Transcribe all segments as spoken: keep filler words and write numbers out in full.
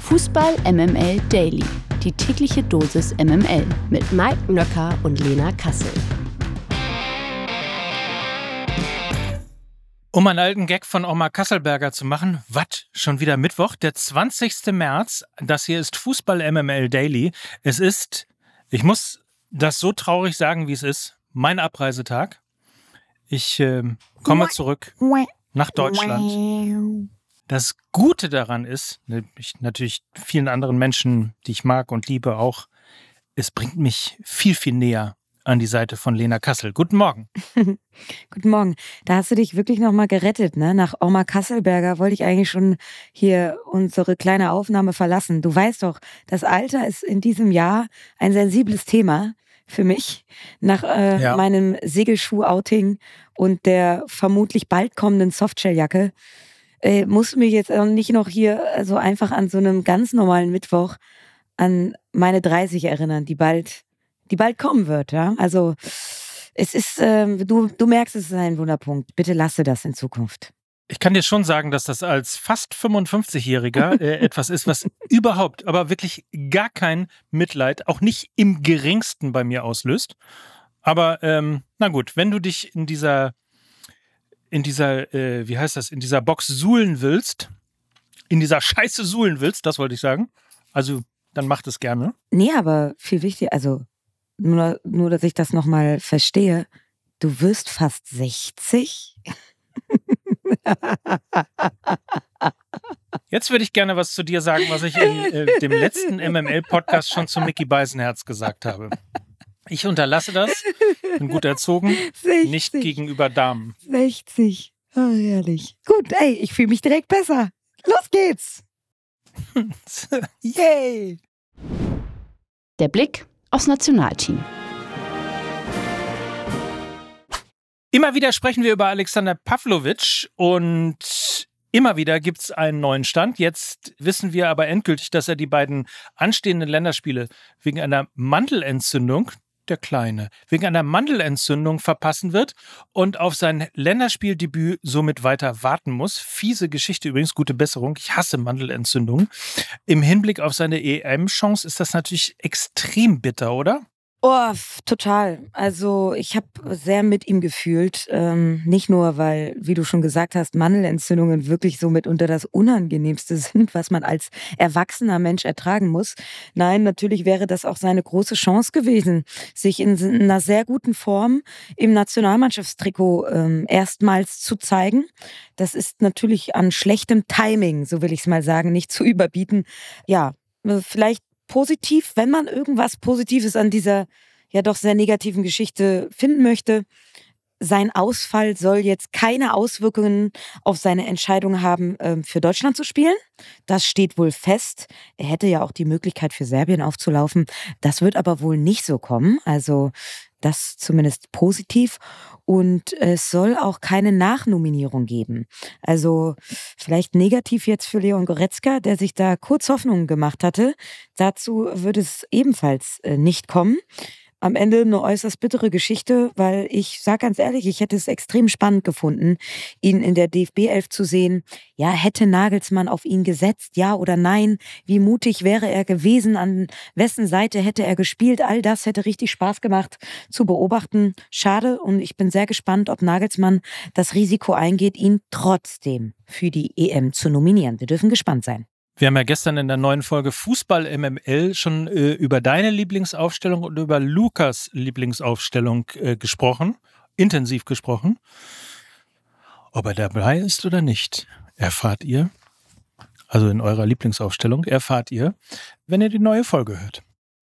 Fußball M M L Daily. Die tägliche Dosis M M L mit Mike Nöcker und Lena Kassel. Um einen alten Gag von Oma Kasselberger zu machen, was? Schon wieder Mittwoch, der zwanzigster März. Das hier ist Fußball M M L Daily. Es ist, ich muss das so traurig sagen, wie es ist, mein Abreisetag. Ich äh, komme zurück nach Deutschland. Das Gute daran ist, ich, natürlich vielen anderen Menschen, die ich mag und liebe auch, es bringt mich viel, viel näher an die Seite von Lena Kassel. Guten Morgen. Guten Morgen. Da hast du dich wirklich nochmal gerettet, ne? Nach Oma Kasselberger wollte ich eigentlich schon hier unsere kleine Aufnahme verlassen. Du weißt doch, das Alter ist in diesem Jahr ein sensibles Thema für mich. Nach äh, ja. meinem Segelschuh-Outing und der vermutlich bald kommenden Softshelljacke äh, musst du mich jetzt nicht noch hier so also einfach an so einem ganz normalen Mittwoch an meine dreißig erinnern, die bald die bald kommen wird, ja. Also es ist, ähm, du, du merkst, es ist ein Wunderpunkt. Bitte lasse das in Zukunft. Ich kann dir schon sagen, dass das als fast fünfundfünfzigjähriger äh, etwas ist, was überhaupt, aber wirklich gar kein Mitleid, auch nicht im geringsten bei mir auslöst. Aber ähm, na gut, wenn du dich in dieser, in dieser, äh, wie heißt das, in dieser Box suhlen willst, in dieser Scheiße suhlen willst, das wollte ich sagen, also dann mach das gerne. Nee, aber viel wichtiger, also Nur, nur, dass ich das nochmal verstehe. Du wirst fast sechzig? Jetzt würde ich gerne was zu dir sagen, was ich in äh, dem letzten M M L-Podcast schon zu Micky Beisenherz gesagt habe. Ich unterlasse das, bin gut erzogen, sechzig. Nicht gegenüber Damen. sechzig, oh, herrlich. Gut, ey, ich fühle mich direkt besser. Los geht's. Yay! Der Blick aufs Nationalteam. Immer wieder sprechen wir über Alexander Pavlovic und immer wieder gibt es einen neuen Stand. Jetzt wissen wir aber endgültig, dass er die beiden anstehenden Länderspiele wegen einer Mandelentzündung, der Kleine, wegen einer Mandelentzündung verpassen wird und auf sein Länderspieldebüt somit weiter warten muss. Fiese Geschichte übrigens, gute Besserung. Ich hasse Mandelentzündungen. Im Hinblick auf seine E M-Chance ist das natürlich extrem bitter, oder? Oh, total. Also ich habe sehr mit ihm gefühlt. Ähm, nicht nur, weil, wie du schon gesagt hast, Mandelentzündungen wirklich so mitunter das Unangenehmste sind, was man als erwachsener Mensch ertragen muss. Nein, natürlich wäre das auch seine große Chance gewesen, sich in einer sehr guten Form im Nationalmannschaftstrikot ähm, erstmals zu zeigen. Das ist natürlich an schlechtem Timing, so will ich es mal sagen, nicht zu überbieten. Ja, vielleicht positiv, wenn man irgendwas Positives an dieser ja doch sehr negativen Geschichte finden möchte. Sein Ausfall soll jetzt keine Auswirkungen auf seine Entscheidung haben, für Deutschland zu spielen. Das steht wohl fest. Er hätte ja auch die Möglichkeit, für Serbien aufzulaufen. Das wird aber wohl nicht so kommen. Also das zumindest positiv. Und es soll auch keine Nachnominierung geben. Also vielleicht negativ jetzt für Leon Goretzka, der sich da kurz Hoffnungen gemacht hatte. Dazu wird es ebenfalls nicht kommen. Am Ende eine äußerst bittere Geschichte, weil ich sage ganz ehrlich, ich hätte es extrem spannend gefunden, ihn in der D F B elf zu sehen. Ja, hätte Nagelsmann auf ihn gesetzt, ja oder nein? Wie mutig wäre er gewesen? An wessen Seite hätte er gespielt? All das hätte richtig Spaß gemacht zu beobachten. Schade, und ich bin sehr gespannt, ob Nagelsmann das Risiko eingeht, ihn trotzdem für die E M zu nominieren. Wir dürfen gespannt sein. Wir haben ja gestern in der neuen Folge Fußball M M L schon äh, über deine Lieblingsaufstellung und über Lukas Lieblingsaufstellung äh, gesprochen, intensiv gesprochen. Ob er dabei ist oder nicht, erfahrt ihr, also in eurer Lieblingsaufstellung, erfahrt ihr, wenn ihr die neue Folge hört.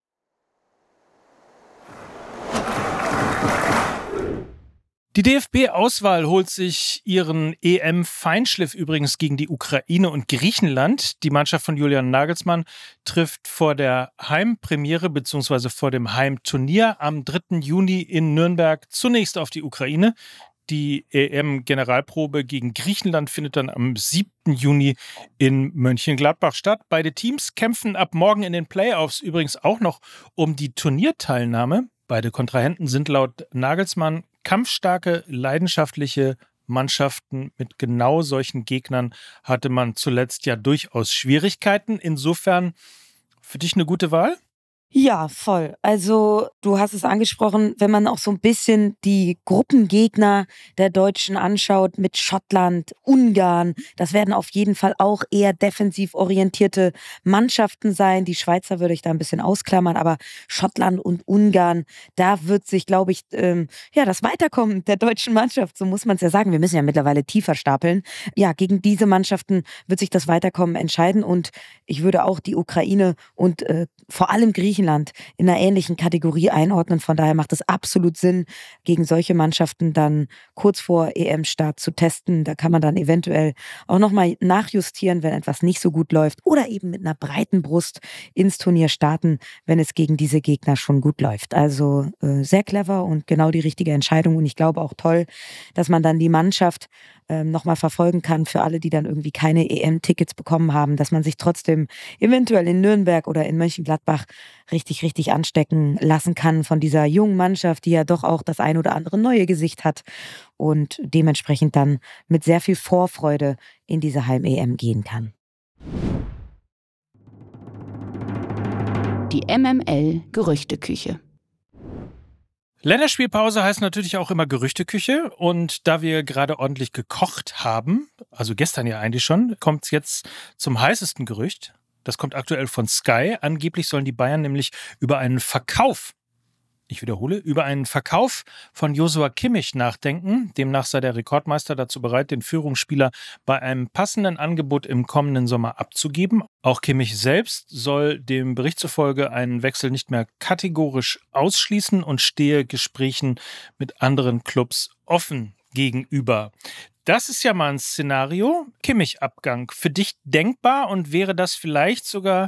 Die D F B-Auswahl holt sich ihren E M-Feinschliff übrigens gegen die Ukraine und Griechenland. Die Mannschaft von Julian Nagelsmann trifft vor der Heimpremiere bzw. vor dem Heimturnier am dritten Juni in Nürnberg zunächst auf die Ukraine. Die E M-Generalprobe gegen Griechenland findet dann am siebten Juni in Mönchengladbach statt. Beide Teams kämpfen ab morgen in den Playoffs übrigens auch noch um die Turnierteilnahme. Beide Kontrahenten sind laut Nagelsmann kampfstarke, leidenschaftliche Mannschaften mit genau solchen Gegnern hatte man zuletzt ja durchaus Schwierigkeiten. Insofern für dich eine gute Wahl? Ja, voll. Also, du hast es angesprochen, wenn man auch so ein bisschen die Gruppengegner der Deutschen anschaut mit Schottland, Ungarn, das werden auf jeden Fall auch eher defensiv orientierte Mannschaften sein. Die Schweizer würde ich da ein bisschen ausklammern, aber Schottland und Ungarn, da wird sich, glaube ich, ähm, ja, das Weiterkommen der deutschen Mannschaft, so muss man es ja sagen, wir müssen ja mittlerweile tiefer stapeln. Ja, gegen diese Mannschaften wird sich das Weiterkommen entscheiden und ich würde auch die Ukraine und, äh, vor allem Griechenland in einer ähnlichen Kategorie einordnen. Von daher macht es absolut Sinn, gegen solche Mannschaften dann kurz vor E M-Start zu testen. Da kann man dann eventuell auch nochmal nachjustieren, wenn etwas nicht so gut läuft. Oder eben mit einer breiten Brust ins Turnier starten, wenn es gegen diese Gegner schon gut läuft. Also äh, sehr clever und genau die richtige Entscheidung. Und ich glaube auch toll, dass man dann die Mannschaft ähm, nochmal verfolgen kann für alle, die dann irgendwie keine E M-Tickets bekommen haben, dass man sich trotzdem eventuell in Nürnberg oder in Mönchengladbach richtig, richtig anstecken lassen kann von dieser jungen Mannschaft, die ja doch auch das ein oder andere neue Gesicht hat und dementsprechend dann mit sehr viel Vorfreude in diese Heim-E M gehen kann. Die M M L-Gerüchteküche. Länderspielpause heißt natürlich auch immer Gerüchteküche und da wir gerade ordentlich gekocht haben, also gestern ja eigentlich schon, kommt es jetzt zum heißesten Gerücht. Das kommt aktuell von Sky. Angeblich sollen die Bayern nämlich über einen Verkauf, ich wiederhole, über einen Verkauf von Joshua Kimmich nachdenken. Demnach sei der Rekordmeister dazu bereit, den Führungsspieler bei einem passenden Angebot im kommenden Sommer abzugeben. Auch Kimmich selbst soll dem Bericht zufolge einen Wechsel nicht mehr kategorisch ausschließen und stehe Gesprächen mit anderen Clubs offen gegenüber. Das ist ja mal ein Szenario, Kimmich-Abgang. Für dich denkbar und wäre das vielleicht sogar,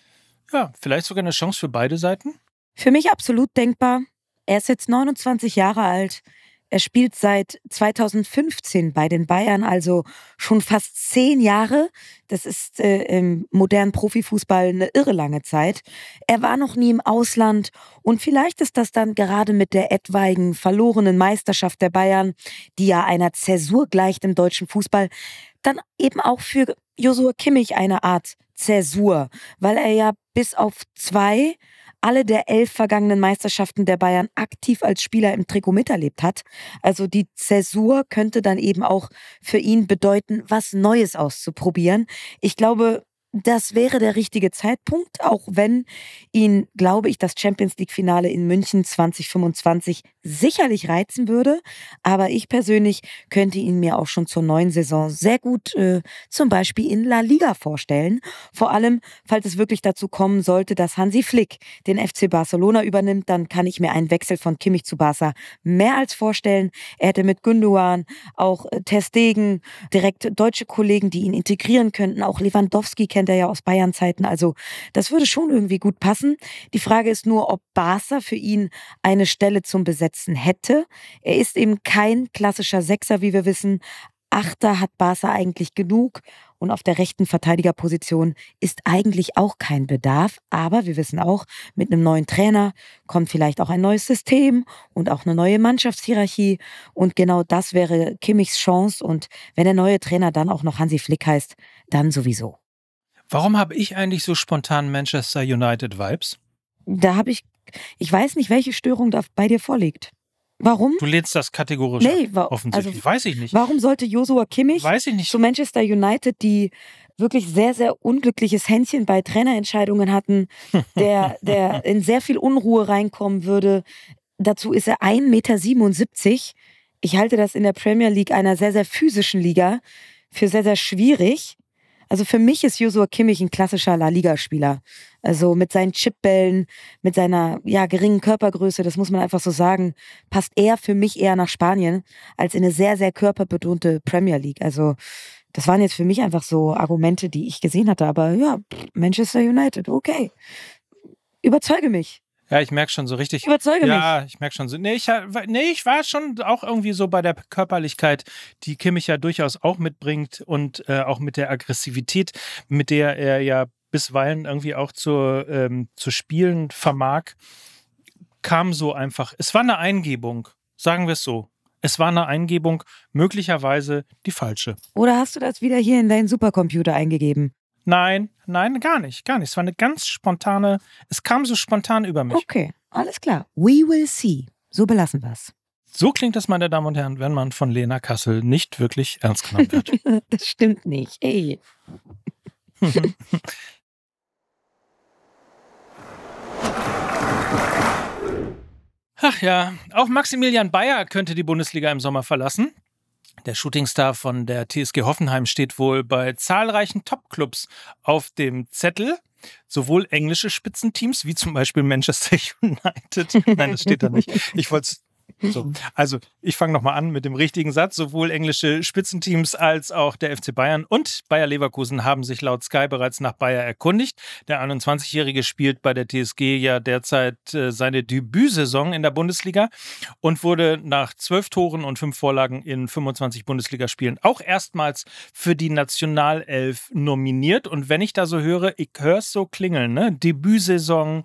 ja, vielleicht sogar eine Chance für beide Seiten? Für mich absolut denkbar. Er ist jetzt neunundzwanzig Jahre alt. Er spielt seit zweitausendfünfzehn bei den Bayern, also schon fast zehn Jahre. Das ist äh, im modernen Profifußball eine irre lange Zeit. Er war noch nie im Ausland und vielleicht ist das dann gerade mit der etwaigen verlorenen Meisterschaft der Bayern, die ja einer Zäsur gleicht im deutschen Fußball, dann eben auch für Joshua Kimmich eine Art Zäsur, weil er ja bis auf zwei alle der elf vergangenen Meisterschaften der Bayern aktiv als Spieler im Trikot miterlebt hat. Also die Zäsur könnte dann eben auch für ihn bedeuten, was Neues auszuprobieren. Ich glaube, das wäre der richtige Zeitpunkt, auch wenn ihn, glaube ich, das Champions-League-Finale in München zwanzig fünfundzwanzig sicherlich reizen würde. Aber ich persönlich könnte ihn mir auch schon zur neuen Saison sehr gut äh, zum Beispiel in La Liga vorstellen. Vor allem, falls es wirklich dazu kommen sollte, dass Hansi Flick den F C Barcelona übernimmt, dann kann ich mir einen Wechsel von Kimmich zu Barca mehr als vorstellen. Er hätte mit Gündoğan, auch äh, Ter Stegen, direkt deutsche Kollegen, die ihn integrieren könnten. Auch Lewandowski kennt er ja aus Bayern-Zeiten. Also das würde schon irgendwie gut passen. Die Frage ist nur, ob Barca für ihn eine Stelle zum Besetzen hätte. Er ist eben kein klassischer Sechser, wie wir wissen. Achter hat Barca eigentlich genug. Und auf der rechten Verteidigerposition ist eigentlich auch kein Bedarf. Aber wir wissen auch, mit einem neuen Trainer kommt vielleicht auch ein neues System und auch eine neue Mannschaftshierarchie. Und genau das wäre Kimmichs Chance. Und wenn der neue Trainer dann auch noch Hansi Flick heißt, dann sowieso. Warum habe ich eigentlich so spontan Manchester United-Vibes? Da habe ich, ich weiß nicht, welche Störung da bei dir vorliegt. Warum? Du lehnst das kategorisch Nee, ab, wa- offensichtlich. also- Weiß ich nicht. Warum sollte Joshua Kimmich Weiß ich nicht. zu Manchester United, die wirklich sehr, sehr unglückliches Händchen bei Trainerentscheidungen hatten, der, der in sehr viel Unruhe reinkommen würde. Dazu ist er ein Meter siebenundsiebzig. Ich halte das in der Premier League, einer sehr, sehr physischen Liga, für sehr, sehr schwierig. Also für mich ist Joshua Kimmich ein klassischer La Liga-Spieler. Also mit seinen Chipbällen, mit seiner ja, geringen Körpergröße, das muss man einfach so sagen, passt er für mich eher nach Spanien als in eine sehr, sehr körperbetonte Premier League. Also das waren jetzt für mich einfach so Argumente, die ich gesehen hatte. Aber ja, Manchester United, okay. Überzeuge mich. Ja, ich merke schon so richtig. Überzeuge mich. Ja, ich merke schon so. Nee ich, nee, ich war schon auch irgendwie so bei der Körperlichkeit, die Kimmich ja durchaus auch mitbringt und äh, auch mit der Aggressivität, mit der er ja bisweilen irgendwie auch zu, ähm, zu spielen vermag, kam so einfach. Es war eine Eingebung, sagen wir es so. Es war eine Eingebung, möglicherweise die falsche. Oder hast du das wieder hier in deinen Supercomputer eingegeben? Nein, nein, gar nicht, gar nicht. Es war eine ganz spontane, es kam so spontan über mich. Okay, alles klar. We will see. So belassen wir es. So klingt das, meine Damen und Herren, wenn man von Lena Kassel nicht wirklich ernst genommen wird. Das stimmt nicht. Ey. Ach ja, auch Maximilian Bayer könnte die Bundesliga im Sommer verlassen. Der Shootingstar von der T S G Hoffenheim steht wohl bei zahlreichen Topclubs auf dem Zettel. Sowohl englische Spitzenteams wie zum Beispiel Manchester United. Nein, das steht da nicht. Ich wollte es. So. Also, ich fange nochmal an mit dem richtigen Satz. Sowohl englische Spitzenteams als auch der F C Bayern und Bayer Leverkusen haben sich laut Sky bereits nach Bayer erkundigt. Der einundzwanzigjährige spielt bei der T S G ja derzeit äh, seine Debütsaison in der Bundesliga und wurde nach zwölf Toren und fünf Vorlagen in fünfundzwanzig Bundesligaspielen auch erstmals für die Nationalelf nominiert. Und wenn ich da so höre, ich höre es so klingeln, ne? Debütsaison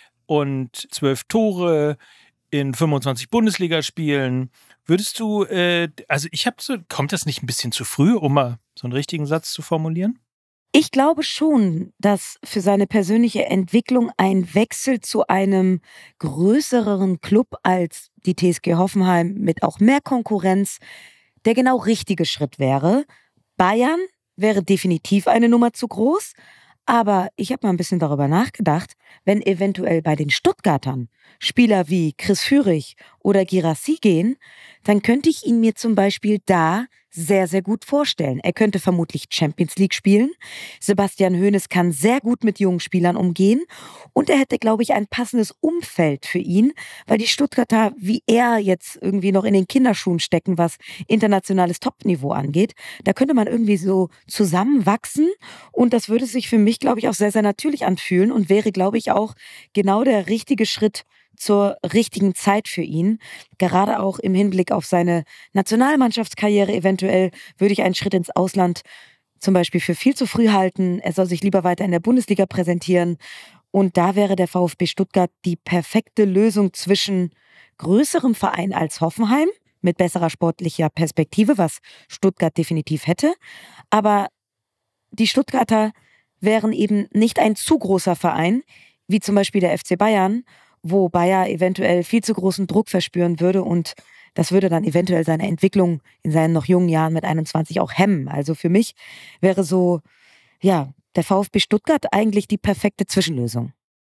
und zwölf Tore in fünfundzwanzig Bundesligaspielen. Würdest du, äh, also ich habe so, kommt das nicht ein bisschen zu früh, um mal so einen richtigen Satz zu formulieren? Ich glaube schon, dass für seine persönliche Entwicklung ein Wechsel zu einem größeren Club als die T S G Hoffenheim mit auch mehr Konkurrenz der genau richtige Schritt wäre. Bayern wäre definitiv eine Nummer zu groß, aber ich habe mal ein bisschen darüber nachgedacht, wenn eventuell bei den Stuttgartern Spieler wie Chris Führig oder Guirassy gehen, dann könnte ich ihn mir zum Beispiel da sehr, sehr gut vorstellen. Er könnte vermutlich Champions League spielen. Sebastian Hoeneß kann sehr gut mit jungen Spielern umgehen. Und er hätte, glaube ich, ein passendes Umfeld für ihn, weil die Stuttgarter wie er jetzt irgendwie noch in den Kinderschuhen stecken, was internationales Topniveau angeht. Da könnte man irgendwie so zusammenwachsen. Und das würde sich für mich, glaube ich, auch sehr, sehr natürlich anfühlen und wäre, glaube ich, auch genau der richtige Schritt zur richtigen Zeit für ihn. Gerade auch im Hinblick auf seine Nationalmannschaftskarriere eventuell würde ich einen Schritt ins Ausland zum Beispiel für viel zu früh halten. Er soll sich lieber weiter in der Bundesliga präsentieren. Und da wäre der VfB Stuttgart die perfekte Lösung zwischen größerem Verein als Hoffenheim mit besserer sportlicher Perspektive, was Stuttgart definitiv hätte. Aber die Stuttgarter wären eben nicht ein zu großer Verein, wie zum Beispiel der F C Bayern, wo Bayer eventuell viel zu großen Druck verspüren würde und das würde dann eventuell seine Entwicklung in seinen noch jungen Jahren mit einundzwanzig auch hemmen. Also für mich wäre so, ja, der VfB Stuttgart eigentlich die perfekte Zwischenlösung.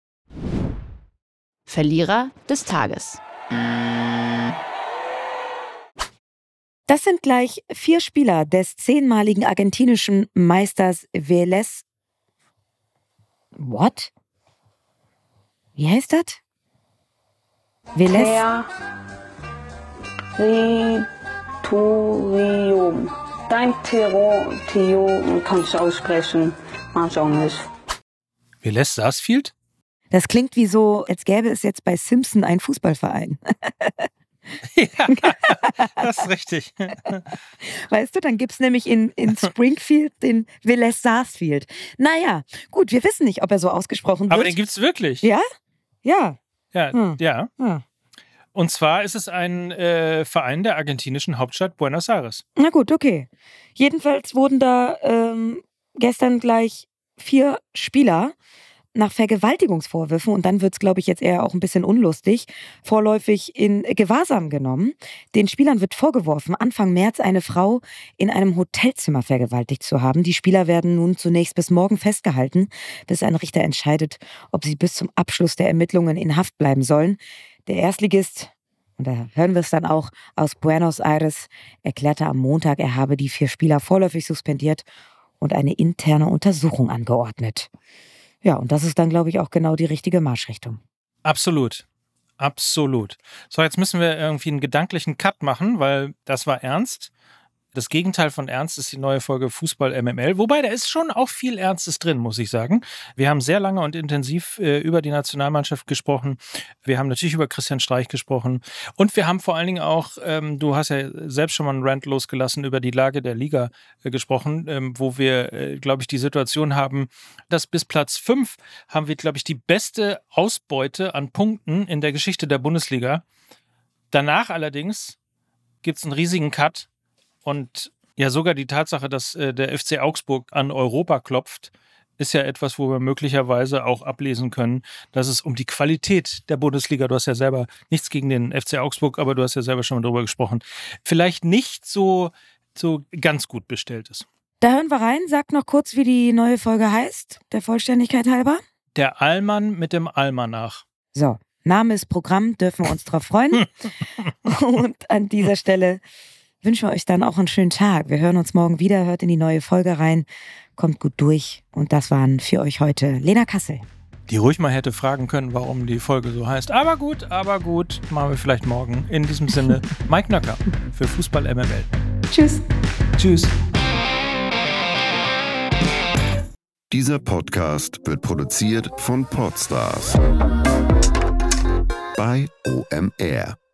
Verlierer des Tages. Das sind gleich vier Spieler des zehnmaligen argentinischen Meisters Vélez. What? Wie heißt das? Vélez? Territorium. Dein Territorium kannst du aussprechen, manchmal auch nicht. Vélez Sarsfield? Das klingt wie so, als gäbe es jetzt bei Simpson einen Fußballverein. Ja, das ist richtig. Weißt du, dann gibt es nämlich in, in Springfield den Vélez Sarsfield. Naja, gut, wir wissen nicht, ob er so ausgesprochen wird. Aber den gibt es wirklich. Ja? Ja. Ja, Hm. ja. Hm. Und zwar ist es ein äh, Verein der argentinischen Hauptstadt Buenos Aires. Na gut, okay. Jedenfalls wurden da ähm, gestern gleich vier Spieler nach Vergewaltigungsvorwürfen, und dann wird es, glaube ich, jetzt eher auch ein bisschen unlustig, vorläufig in Gewahrsam genommen. Den Spielern wird vorgeworfen, Anfang März eine Frau in einem Hotelzimmer vergewaltigt zu haben. Die Spieler werden nun zunächst bis morgen festgehalten, bis ein Richter entscheidet, ob sie bis zum Abschluss der Ermittlungen in Haft bleiben sollen. Der Erstligist, und da hören wir es dann auch, aus Buenos Aires, erklärte am Montag, er habe die vier Spieler vorläufig suspendiert und eine interne Untersuchung angeordnet. Ja, und das ist dann, glaube ich, auch genau die richtige Marschrichtung. Absolut. Absolut. So, jetzt müssen wir irgendwie einen gedanklichen Cut machen, weil das war ernst. Das Gegenteil von Ernst ist die neue Folge Fußball M M L. Wobei, da ist schon auch viel Ernstes drin, muss ich sagen. Wir haben sehr lange und intensiv äh, über die Nationalmannschaft gesprochen. Wir haben natürlich über Christian Streich gesprochen. Und wir haben vor allen Dingen auch, ähm, du hast ja selbst schon mal einen Rant losgelassen, über die Lage der Liga äh, gesprochen, ähm, wo wir, äh, glaube ich, die Situation haben, dass bis Platz fünf haben wir, glaube ich, die beste Ausbeute an Punkten in der Geschichte der Bundesliga. Danach allerdings gibt es einen riesigen Cut und ja sogar die Tatsache, dass äh, der F C Augsburg an Europa klopft, ist ja etwas, wo wir möglicherweise auch ablesen können, dass es um die Qualität der Bundesliga, du hast ja selber nichts gegen den F C Augsburg, aber du hast ja selber schon mal darüber gesprochen, vielleicht nicht so, so ganz gut bestellt ist. Da hören wir rein. Sag noch kurz, wie die neue Folge heißt, der Vollständigkeit halber. Der Allmann mit dem Almanach. So, Name ist Programm, dürfen wir uns drauf freuen. Und an dieser Stelle wünschen wir euch dann auch einen schönen Tag. Wir hören uns morgen wieder, hört in die neue Folge rein, kommt gut durch. Und das waren für euch heute Lena Kassel. Die ruhig mal hätte fragen können, warum die Folge so heißt. Aber gut, aber gut, machen wir vielleicht morgen. In diesem Sinne, Mike Nöcker für Fußball M M L. Tschüss. Tschüss. Dieser Podcast wird produziert von Podstars bei O M R.